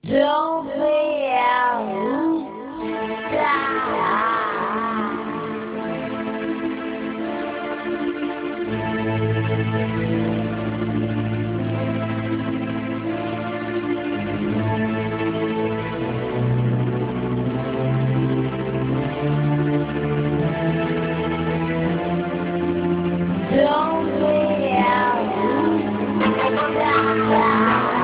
Don't be a star. Don't be a star.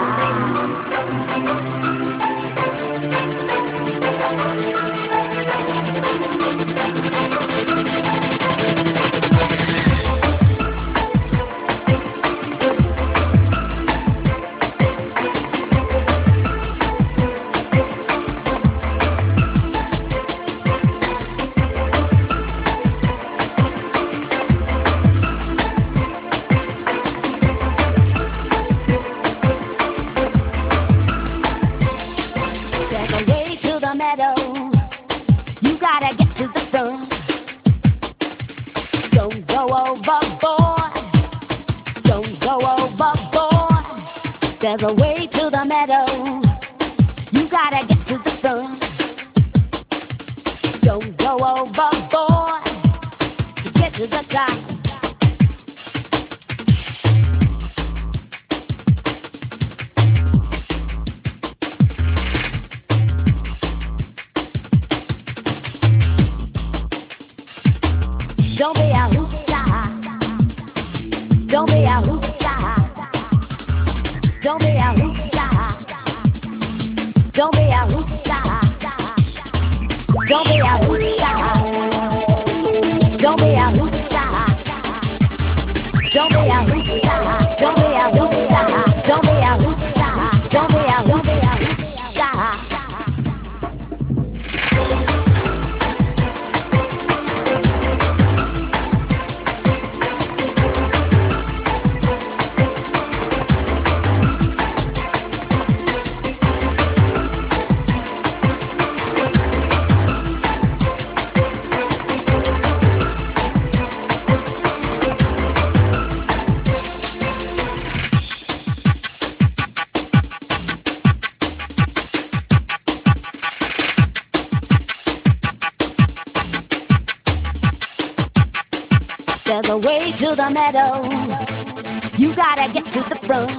There's a way to the meadow. You gotta get to the front. Don't go overboard. Don't go overboard. There's a way to the meadow. You gotta get to the front. Don't go overboard to get to the top. Don't be a hoopla. Don't be a hoopla. Don't be a hoopla. Don't be a hoopla. Don't be a hoopla. Don't be a hoopla. Don't be a hoopla. Don't be a hoopla. Don't be a hoopla. Don't be a hoopla. There's a way to the meadow. You gotta get to the front.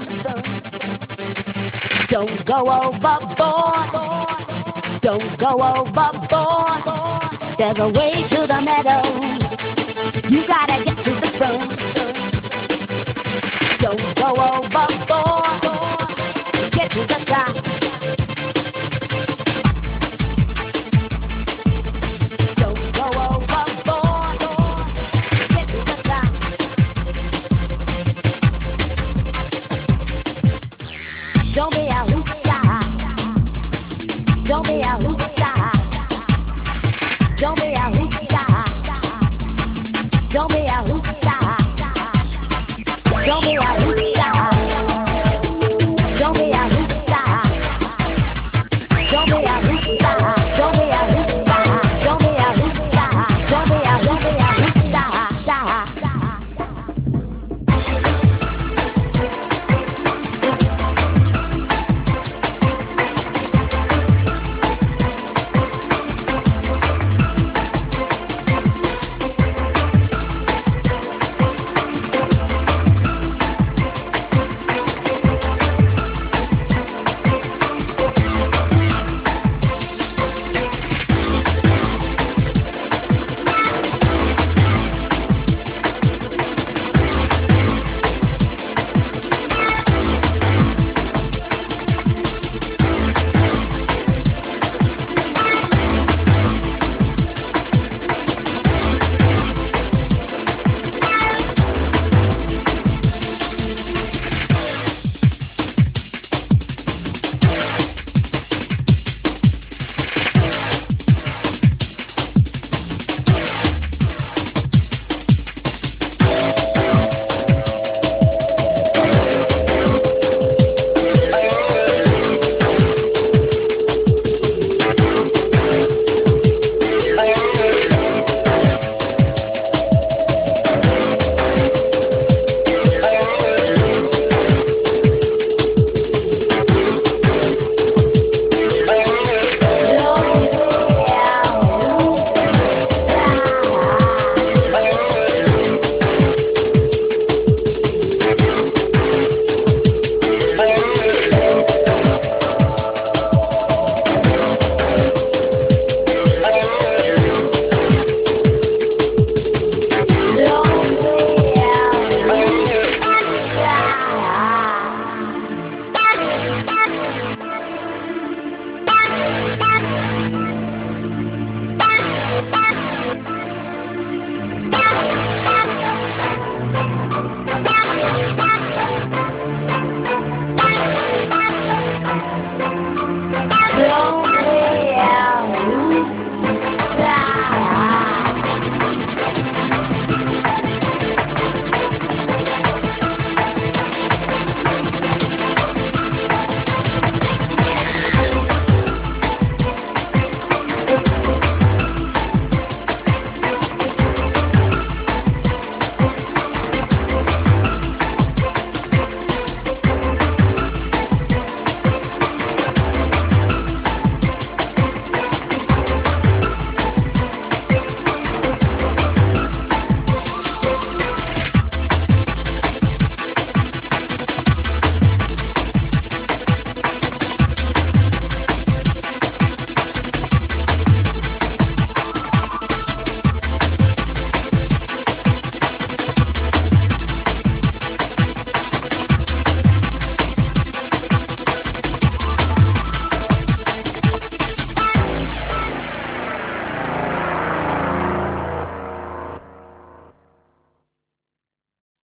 Don't go overboard. Don't go overboard. There's a way to the meadow. You gotta get to the front. Don't go overboard. Get to the top. Don't be a hoopla. Don't be a hoopla. Don't be a hoopla. Don't be